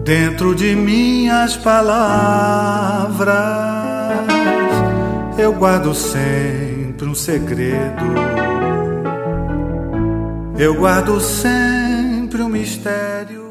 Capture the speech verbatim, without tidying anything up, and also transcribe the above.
Dentro de minhas palavras eu guardo sempre um segredo. Eu guardo sempre um mistério.